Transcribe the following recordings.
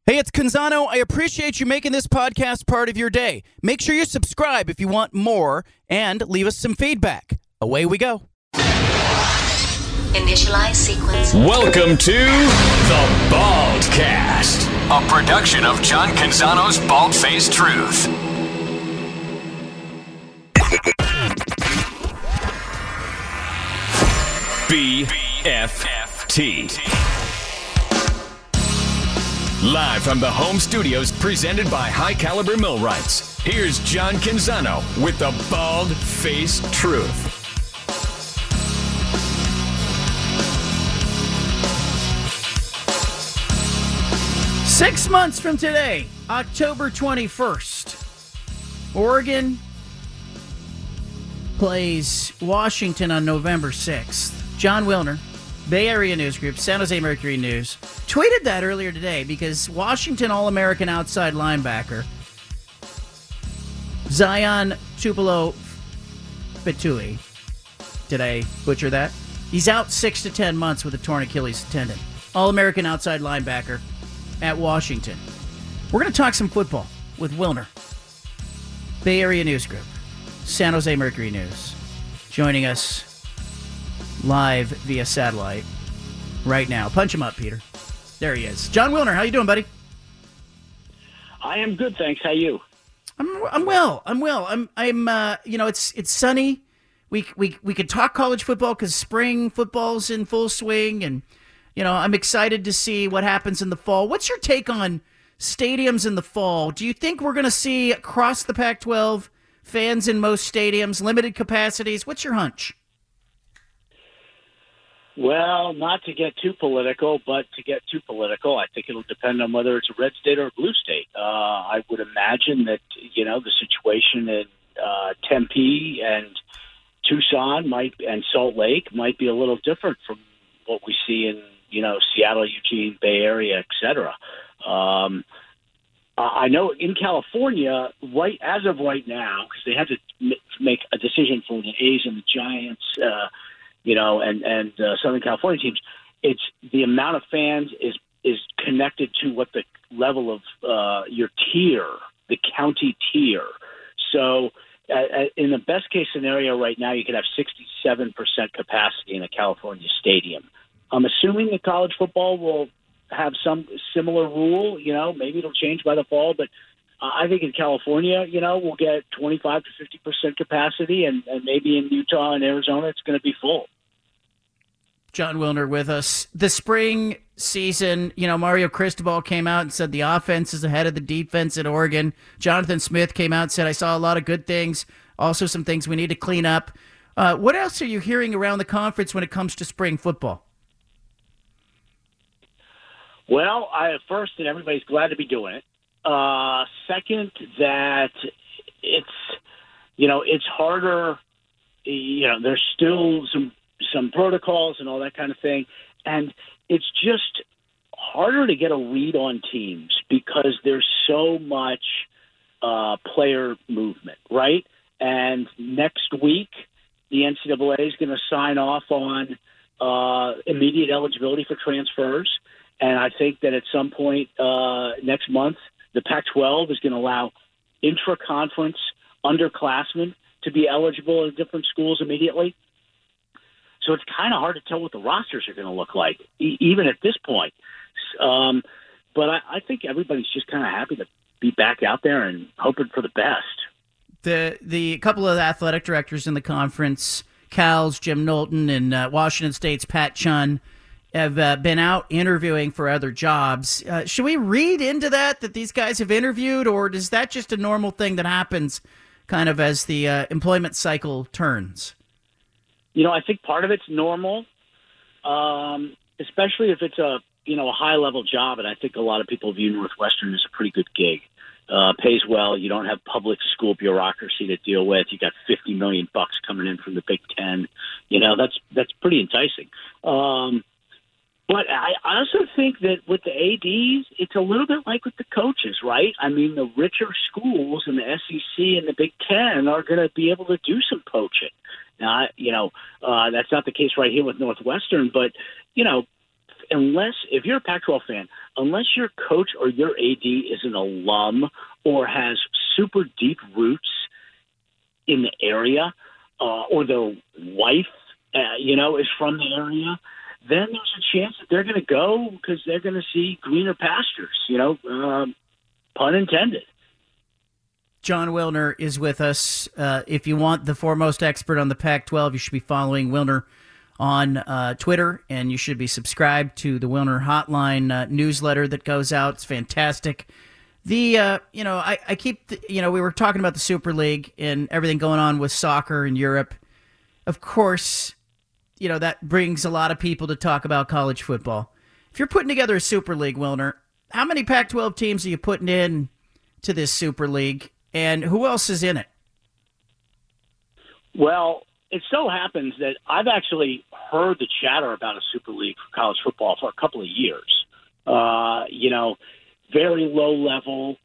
Hey, it's Canzano. I appreciate you making this podcast part of your day. Make sure you subscribe if you want more and leave us some feedback. Away we go. Initialize sequence. Welcome to The Baldcast, a production of John Canzano's Bald-Faced Truth. BFT. Live from the home studios presented by High Caliber Millwrights, here's John Canzano with The Bald-Faced Truth. Six months from today, October 21st, Oregon plays Washington on November 6th. Jon Wilner, Bay Area News Group, San Jose Mercury News, tweeted that earlier today because Washington All-American outside linebacker Zion Tupelo-Fetui, did I butcher that? He's out 6 to 10 months with a torn Achilles tendon. All-American outside linebacker at Washington. We're going to talk some football with Wilner, Bay Area News Group, San Jose Mercury News, joining us live via satellite right now. Punch him up, Peter. There he is. Jon Wilner, how you doing, buddy? I am good, thanks. How you? I'm well. It's sunny. We could talk college football because spring football's in full swing, and I'm excited to see what happens in the fall. What's your take on stadiums in the fall? Do you think we're going to see across the Pac-12 fans in most stadiums, limited capacities? What's your hunch? Well, not to get too political, but to get too political, I think it'll depend on whether it's a red state or a blue state. I would imagine that, the situation in Tempe and Tucson and Salt Lake might be a little different from what we see in, Seattle, Eugene, Bay Area, et cetera. I know in California, as of right now, because they had to make a decision for the A's and the Giants, and Southern California teams, it's the amount of fans is connected to what the level of your tier, the county tier. So in the best case scenario right now, you could have 67% capacity in a California stadium. I'm assuming that college football will have some similar rule. Maybe it'll change by the fall, but I think in California, we'll get 25 to 50% capacity, and maybe in Utah and Arizona, it's going to be full. Jon Wilner with us. The spring season, Mario Cristobal came out and said the offense is ahead of the defense at Oregon. Jonathan Smith came out and said, I saw a lot of good things, also some things we need to clean up. What else are you hearing around the conference when it comes to spring football? Well, first, that everybody's glad to be doing it. Second, that it's harder. There's still some protocols and all that kind of thing, and it's just harder to get a read on teams because there's so much player movement, right? And next week, the NCAA is going to sign off on immediate eligibility for transfers. And I think that at some point next month, the Pac-12 is going to allow intra-conference underclassmen to be eligible at different schools immediately. So it's kind of hard to tell what the rosters are going to look like, even at this point. But I think everybody's just kind of happy to be back out there and hoping for the best. The couple of athletic directors in the conference, Cal's Jim Knowlton and Washington State's Pat Chun, have been out interviewing for other jobs. Should we read into that these guys have interviewed, or is that just a normal thing that happens kind of as the employment cycle turns? I think part of it's normal, especially if it's a high-level job, and I think a lot of people view Northwestern as a pretty good gig. Pays well. You don't have public school bureaucracy to deal with. You got $50 million coming in from the Big Ten. That's pretty enticing. But I also think that with the ADs, it's a little bit like with the coaches, right? I mean, the richer schools in the SEC and the Big Ten are going to be able to do some poaching. Now, that's not the case right here with Northwestern, but, if you're a Pac-12 fan, unless your coach or your AD is an alum or has super deep roots in the area, or their wife, is from the area, then there's a chance that they're going to go because they're going to see greener pastures, pun intended. Jon Wilner is with us. If you want the foremost expert on the Pac-12, you should be following Wilner on Twitter, and you should be subscribed to the Wilner Hotline newsletter that goes out. It's fantastic. I keep, we were talking about the Super League and everything going on with soccer in Europe. Of course, that brings a lot of people to talk about college football. If you're putting together a Super League, Wilner, how many Pac-12 teams are you putting in to this Super League, and who else is in it? Well, it so happens that I've actually heard the chatter about a Super League for college football for a couple of years. Very low level,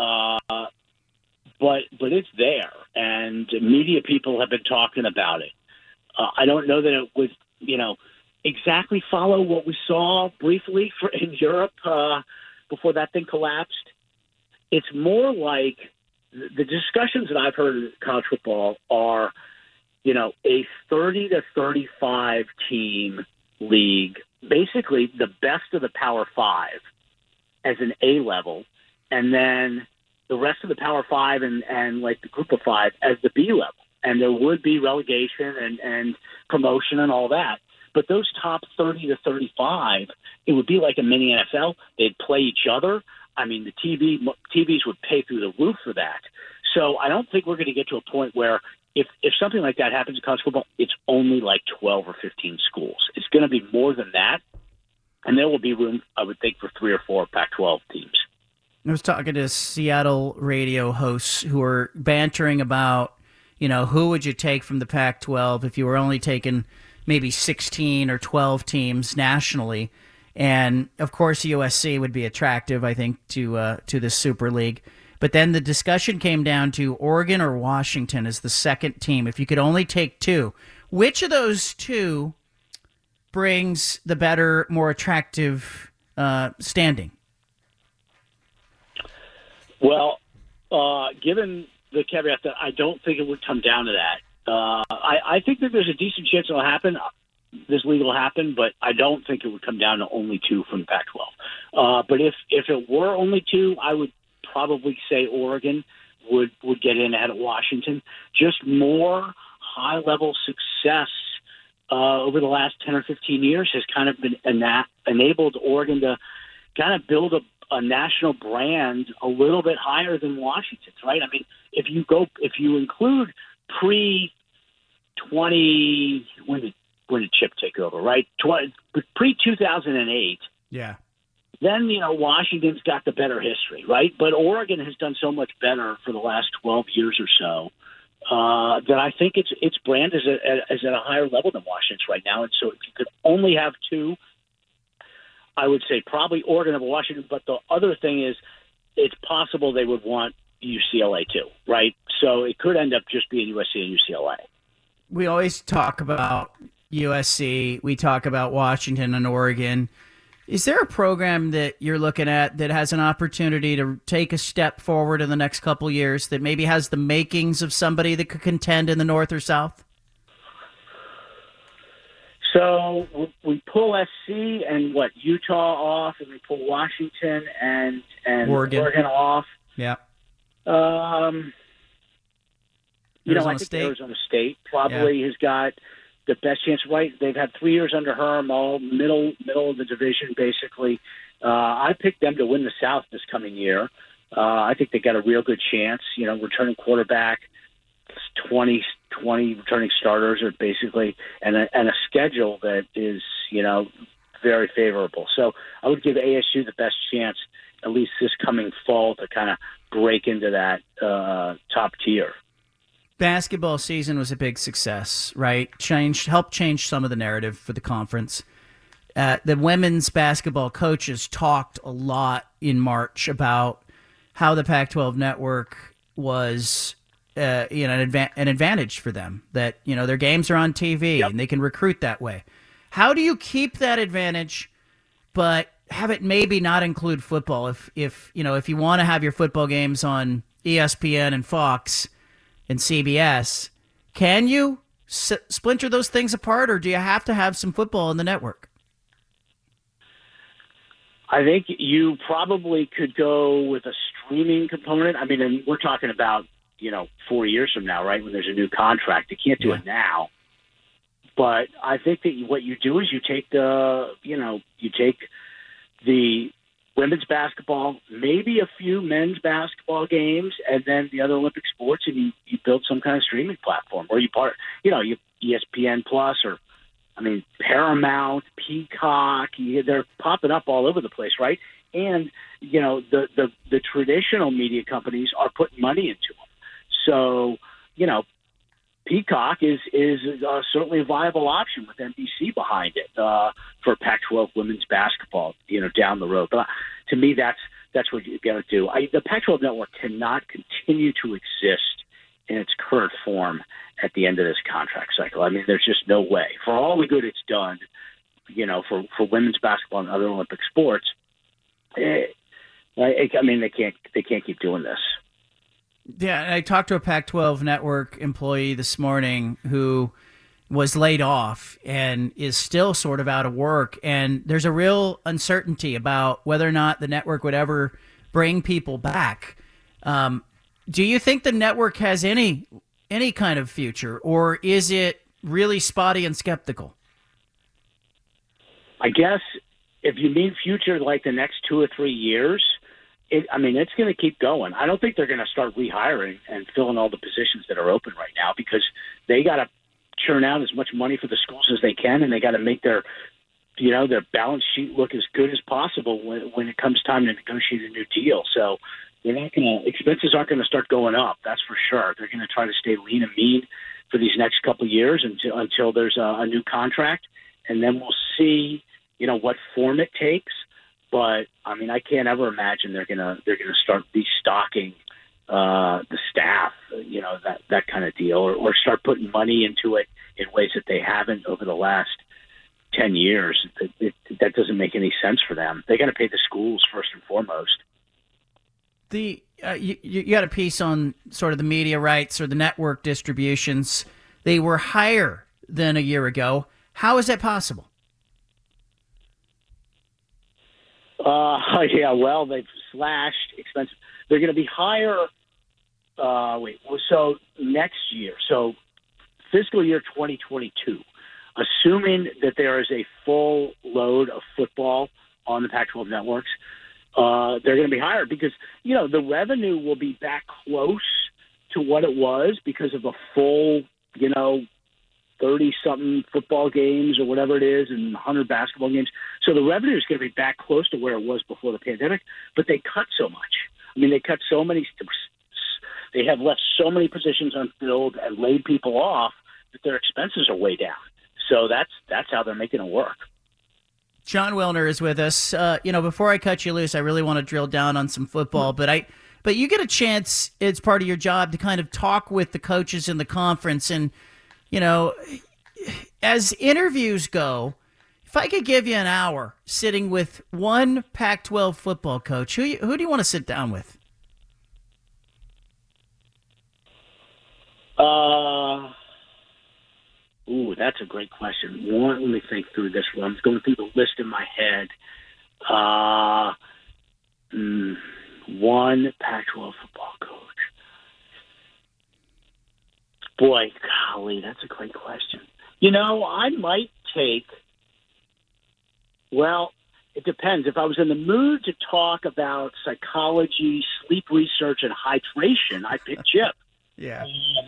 but it's there, and media people have been talking about it. I don't know that it would, exactly follow what we saw briefly in Europe before that thing collapsed. It's more like the discussions that I've heard in college football are, a 30 to 35 team league, basically the best of the Power Five as an A level, and then the rest of the Power Five and like the Group of Five as the B level. And there would be relegation and promotion and all that. But those top 30 to 35, it would be like a mini NFL. They'd play each other. I mean, the TVs would pay through the roof for that. So I don't think we're going to get to a point where if something like that happens in college football, it's only like 12 or 15 schools. It's going to be more than that. And there will be room, I would think, for 3 or 4 Pac-12 teams. I was talking to Seattle radio hosts who were bantering about, who would you take from the Pac-12 if you were only taking maybe 16 or 12 teams nationally? And, of course, USC would be attractive, I think, to this Super League. But then the discussion came down to Oregon or Washington as the second team. If you could only take 2, which of those 2 brings the better, more attractive standing? Well, given the caveat that I don't think it would come down to that, I think that there's a decent chance it'll happen. This league will happen, but I don't think it would come down to only 2 from the Pac-12. But if it were only 2, I would probably say Oregon would get in ahead of Washington. Just more high-level success over the last 10 or 15 years has kind of been enabled Oregon to kind of build a national brand a little bit higher than Washington's, right? I mean, if you include pre-20, when did Chip take over, right? Pre-2008. Yeah. Then, Washington's got the better history, right? But Oregon has done so much better for the last 12 years or so that I think its brand is at a higher level than Washington's right now. And so if you could only have 2, I would say probably Oregon over Washington. But the other thing is it's possible they would want UCLA too, right? So it could end up just being USC and UCLA. We always talk about USC. We talk about Washington and Oregon. Is there a program that you're looking at that has an opportunity to take a step forward in the next couple of years that maybe has the makings of somebody that could contend in the North or South? So we pull SC and Utah off, and we pull Washington and Oregon off. Yeah. I think Arizona State probably has got the best chance. Right, they've had 3 years under Herm, all middle of the division, basically. I picked them to win the South this coming year. I think they got a real good chance. Returning quarterback, 20 returning starters are basically, and a schedule that is, very favorable. So I would give ASU the best chance, at least this coming fall, to kind of break into that top tier. Basketball season was a big success, right? Helped change some of the narrative for the conference. The women's basketball coaches talked a lot in March about how the Pac-12 network was an advantage for them, that their games are on TV and they can recruit that way. How do you keep that advantage but have it maybe not include football. If you want to have your football games on ESPN and Fox and CBS, can you splinter those things apart, or do you have to have some football in the network? I think you probably could go with a streaming component. I mean, and we're talking about, 4 years from now, right, when there's a new contract. You can't do it now. But I think that what you do is you take the women's basketball, maybe a few men's basketball games, and then the other Olympic sports, and you build some kind of streaming platform, or you ESPN Plus, or Paramount, Peacock. They're popping up all over the place, right? And the traditional media companies are putting money into them. So Peacock is certainly a viable option with NBC behind it for Pac-12 women's basketball, down the road. But to me, that's what you got to do. The Pac-12 network cannot continue to exist in its current form at the end of this contract cycle. I mean, there's just no way. For all the good it's done, for women's basketball and other Olympic sports, they can't keep doing this. Yeah, I talked to a Pac-12 network employee this morning who was laid off and is still sort of out of work. And there's a real uncertainty about whether or not the network would ever bring people back. Do you think the network has any kind of future, or is it really spotty and skeptical? I guess if you mean future, like the next 2 or 3 years, it's going to keep going. I don't think they're going to start rehiring and filling all the positions that are open right now, because they got to churn out as much money for the schools as they can, and they got to make their balance sheet look as good as possible when it comes time to negotiate a new deal. So expenses aren't going to start going up. That's for sure. They're going to try to stay lean and mean for these next couple of years until there's a new contract, and then we'll see, what form it takes. But I can't ever imagine they're gonna start restocking the staff, that kind of deal, or start putting money into it in ways that they haven't over the last 10 years. That doesn't make any sense for them. They got to pay the schools first and foremost. You got a piece on sort of the media rights or the network distributions. They were higher than a year ago. How is that possible? Well, they've slashed expenses. They're going to be higher. So next year, so fiscal year 2022, assuming that there is a full load of football on the Pac-12 networks, they're going to be higher because, the revenue will be back close to what it was because of a full, 30-something football games or whatever it is, and 100 basketball games. So the revenue is going to be back close to where it was before the pandemic, but they cut so much. They cut so many – they have left so many positions unfilled and laid people off that their expenses are way down. So that's how they're making it work. Jon Wilner is with us. Before I cut you loose, I really want to drill down on some football, but you get a chance, it's part of your job, to kind of talk with the coaches in the conference. And as interviews go, if I could give you an hour sitting with one Pac-12 football coach, who do you want to sit down with? That's a great question. Let me think through this one. I'm going through the list in my head. One Pac-12 football coach. Boy, golly, that's a great question. I might take, it depends. If I was in the mood to talk about psychology, sleep research, and hydration, I'd pick Chip. Yeah.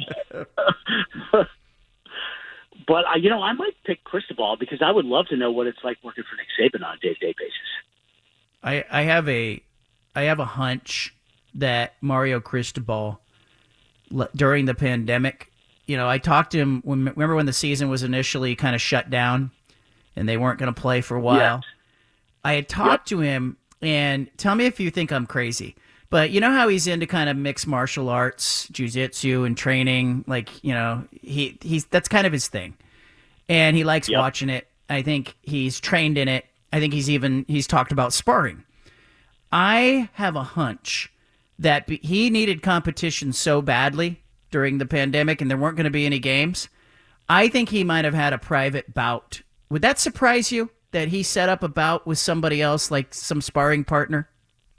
But, I might pick Cristobal because I would love to know what it's like working for Nick Saban on a day-to-day basis. I have a hunch that Mario Cristobal, during the pandemic, I talked to him. Remember when the season was initially kind of shut down and they weren't going to play for a while? Yes. I had talked to him, and tell me if you think I'm crazy, but you know how he's into kind of mixed martial arts, jiu-jitsu, and training? Like, he's that's kind of his thing. And he likes watching it. I think he's trained in it. I think he's talked about sparring. I have a hunch that he needed competition so badly during the pandemic and there weren't going to be any games. I think he might have had a private bout. Would that surprise you that he set up a bout with somebody else, like some sparring partner?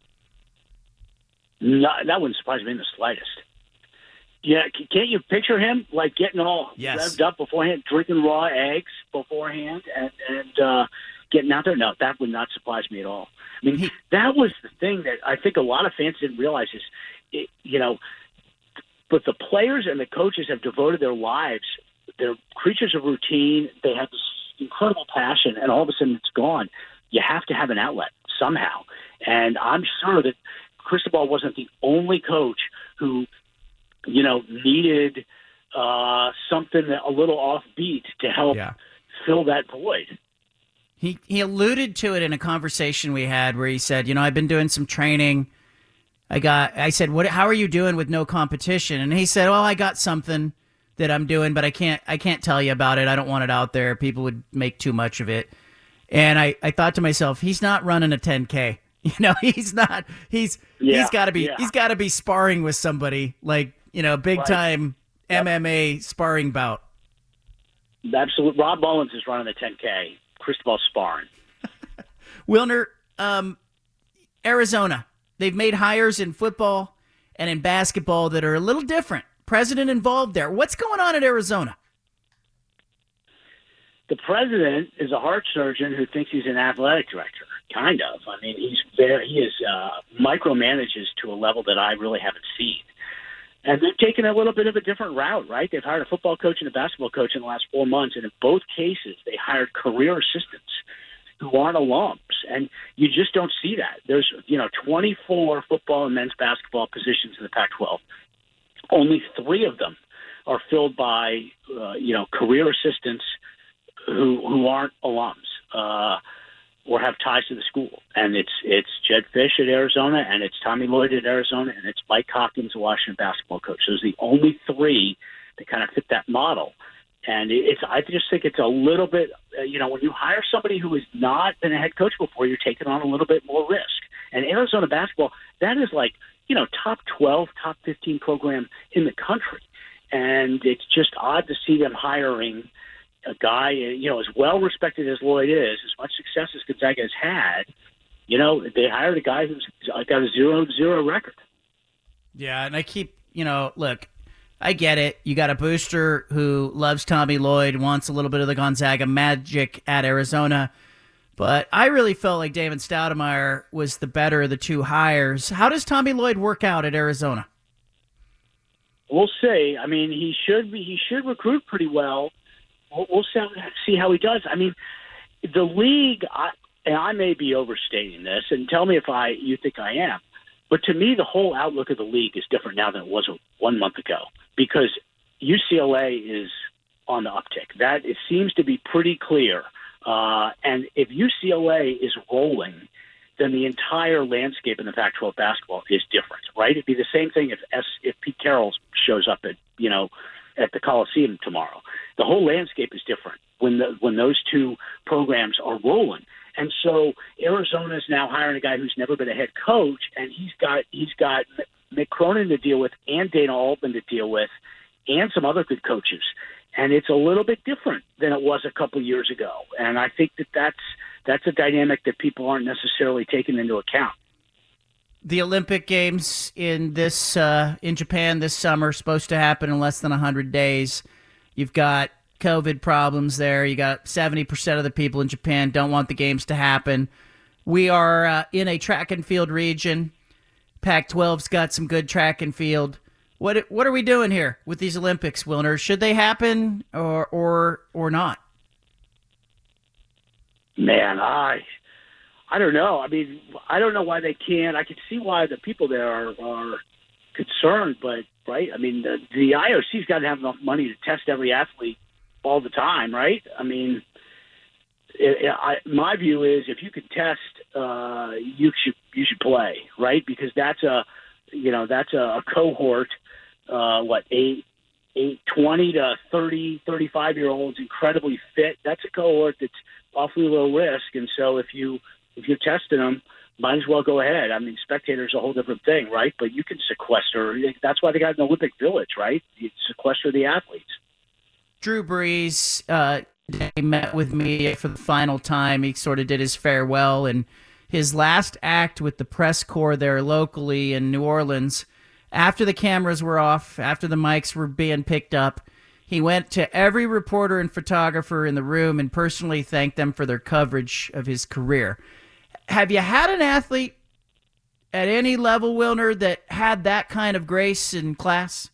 No, that wouldn't surprise me in the slightest. Yeah, can't you picture him like getting all revved up beforehand, drinking raw eggs beforehand, and getting out there? No, that would not surprise me at all. I mean, that was the thing that I think a lot of fans didn't realize is, but the players and the coaches have devoted their lives. They're creatures of routine. They have this incredible passion, and all of a sudden it's gone. You have to have an outlet somehow. And I'm sure that Cristobal wasn't the only coach who, needed something a little offbeat to help fill that void. He alluded to it in a conversation we had where he said, I've been doing some training. I said, how are you doing with no competition? And he said, I got something that I'm doing, but I can't tell you about it. I don't want it out there. People would make too much of it. And I thought to myself, he's not running a 10K. He's not. He's got to be sparring with somebody like, big time MMA sparring bout. Absolutely. Rob Mullins is running the 10K. Cristobal sparring. Wilner, Arizona. They've made hires in football and in basketball that are a little different. President involved there. What's going on in Arizona? The president is a heart surgeon who thinks he's an athletic director. Kind of. I mean, he is micromanages to a level that I really haven't seen. And they've taken a little bit of a different route, right? They've hired a football coach and a basketball coach in the last 4 months, and in both cases, they hired career assistants who aren't alums. And you just don't see that. There's, 24 football and men's basketball positions in the Pac-12. Only 3 of them are filled by, career assistants who aren't alums or have ties to the school. And it's Jed Fish at Arizona, and it's Tommy Lloyd at Arizona, and it's Mike Hopkins, the Washington basketball coach. Those are the only 3 that kind of fit that model. And I just think it's a little bit, when you hire somebody who has not been a head coach before, you're taking on a little bit more risk. And Arizona basketball, that is like, top 12, top 15 program in the country. And it's just odd to see them hiring a guy, as well-respected as Lloyd is, as much success as Gonzaga has had, they hired a guy who's got a 0-0 record. Yeah, and I keep, look, I get it. You got a booster who loves Tommy Lloyd, wants a little bit of the Gonzaga magic at Arizona, but I really felt like David Stoudemire was the better of the 2 hires. How does Tommy Lloyd work out at Arizona? We'll see. I mean, he should recruit pretty well. We'll see how he does. I mean, the league, and I may be overstating this, and tell me if you think I am, but to me, the whole outlook of the league is different now than it was 1 month ago because UCLA is on the uptick. It seems to be pretty clear. And if UCLA is rolling, then the entire landscape in the Pac-12 basketball is different, right? It'd be the same thing if Pete Carroll shows up at the Coliseum tomorrow. The whole landscape is different when those 2 programs are rolling. And so Arizona is now hiring a guy who's never been a head coach, and he's got Mick Cronin to deal with and Dana Altman to deal with and some other good coaches. And it's a little bit different than it was a couple of years ago. And I think that's a dynamic that people aren't necessarily taking into account. The Olympic Games in Japan this summer supposed to happen in less than 100 days. You've got COVID problems there. You got 70% of the people in Japan don't want the games to happen. We are in a track and field region. Pac-12's got some good track and field. What are we doing here with these Olympics, Wilner? Should they happen or not? Man, I don't know. I mean, I don't know why they can't. I can see why the people there are concerned, but right? I mean, the IOC's got to have enough money to test every athlete all the time, right? I mean, my view is if you could test, you should play, right? Because that's a cohort, 8 20 to 30, 35-year-olds, incredibly fit. That's a cohort that's awfully low risk. And so if you're testing them, might as well go ahead. I mean, spectators are a whole different thing, right? But you can sequester. That's why they got an Olympic Village, right? You sequester the athletes. Drew Brees he met with me for the final time. He sort of did his farewell, and his last act with the press corps there locally in New Orleans, after the cameras were off, after the mics were being picked up, he went to every reporter and photographer in the room and personally thanked them for their coverage of his career. Have you had an athlete at any level, Wilner, that had that kind of grace and class?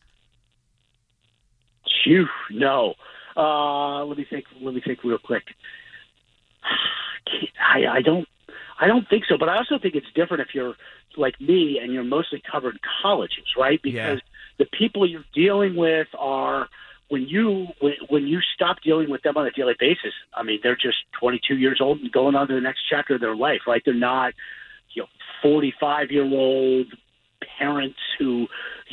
Phew, no. Let me think real quick. I don't think so, but I also think it's different if you're like me and you're mostly covered colleges, right? Because the people you're dealing with are when you stop dealing with them on a daily basis. I mean, they're just 22 years old and going on to the next chapter of their life, right? They're not 45-year-old parents who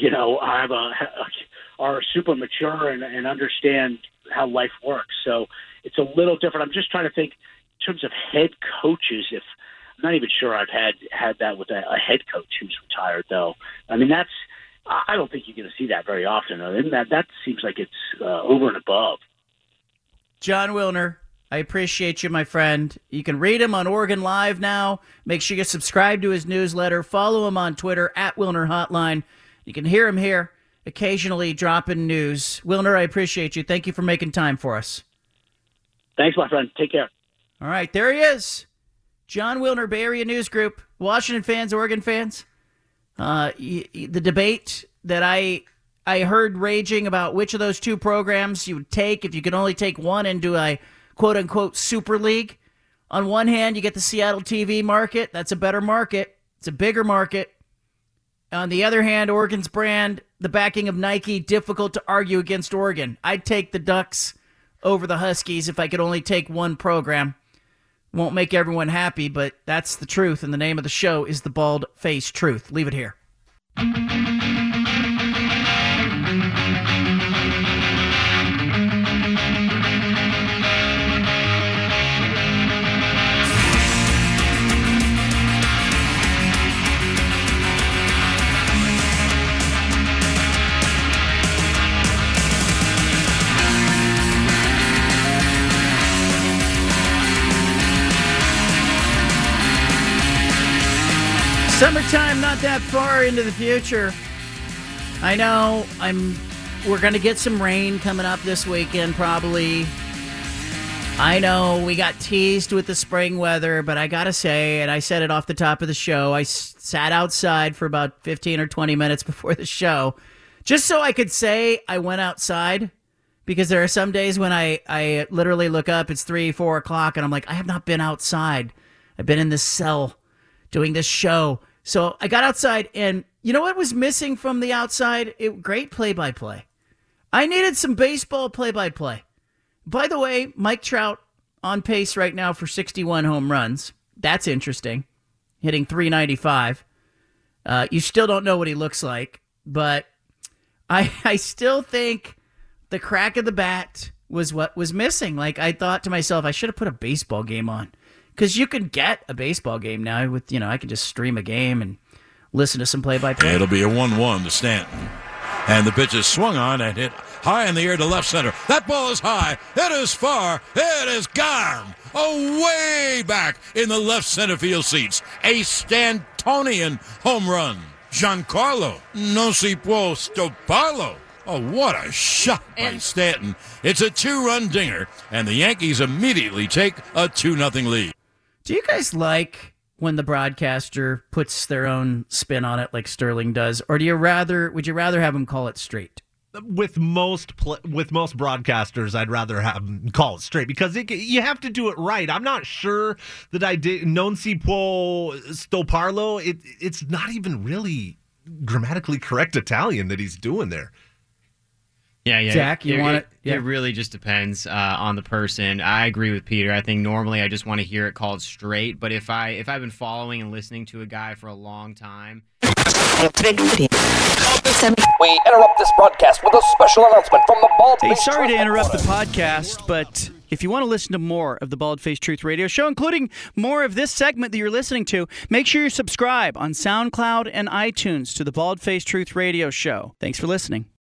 are super mature and understand how life works. So it's a little different. I'm just trying to think in terms of head coaches. I'm not even sure I've had that with a head coach who's retired, though. I mean, I don't think you're going to see that very often. And that seems like it's over and above. Jon Wilner, I appreciate you, my friend. You can read him on Oregon Live now. Make sure you subscribe to his newsletter. Follow him on Twitter, @Wilner Hotline. You can hear him here, occasionally dropping news. Wilner, I appreciate you. Thank you for making time for us. Thanks, my friend. Take care. All right, there he is. Jon Wilner, Bay Area News Group. Washington fans, Oregon fans. The debate that I heard raging about which of those two programs you would take if you could only take one into a quote-unquote super league. On one hand, you get the Seattle TV market. That's a better market. It's a bigger market. On the other hand, Oregon's brand, the backing of Nike, difficult to argue against Oregon. I'd take the Ducks over the Huskies if I could only take one program. Won't make everyone happy, but that's the truth, and the name of the show is The Bald-Faced Truth. Leave it here. Summertime, not that far into the future. I know we're going to get some rain coming up this weekend, probably. I know we got teased with the spring weather, but I got to say, and I said it off the top of the show, I sat outside for about 15 or 20 minutes before the show, just so I could say I went outside, because there are some days when I literally look up, it's 3, 4 o'clock, and I'm like, I have not been outside. I've been in this cell doing this show. So I got outside, and you know what was missing from the outside? Great play-by-play. I needed some baseball play-by-play. By the way, Mike Trout on pace right now for 61 home runs. That's interesting. Hitting .395. You still don't know what he looks like, but I still think the crack of the bat was what was missing. Like, I thought to myself, I should have put a baseball game on. Because you can get a baseball game now with, I can just stream a game and listen to some play-by-play. It'll be a 1-1 to Stanton. And the pitch is swung on and hit high in the air to left center. That ball is high. It is far. It is gone. Way back in the left center field seats. A Stantonian home run. Giancarlo no si può stopparlo. Oh, what a shot by Stanton. It's a 2-run dinger, and the Yankees immediately take a 2-0 lead. Do you guys like when the broadcaster puts their own spin on it like Sterling does, or would you rather have him call it straight? With most broadcasters, I'd rather have them call it straight because you have to do it right. I'm not sure that I did non si può stopparlo. It's not even really grammatically correct Italian that he's doing there. Yeah. Zach, you want it? Yeah. It really just depends on the person. I agree with Peter. I think normally I just want to hear it called straight. But if I've been following and listening to a guy for a long time. We interrupt this broadcast with a special announcement from the Bald Hey, Face sorry to Truth interrupt the Headquarters. podcast, but if you want to listen to more of the Bald Face Truth Radio Show, including more of this segment that you're listening to, make sure you subscribe on SoundCloud and iTunes to the Bald Face Truth Radio Show. Thanks for listening.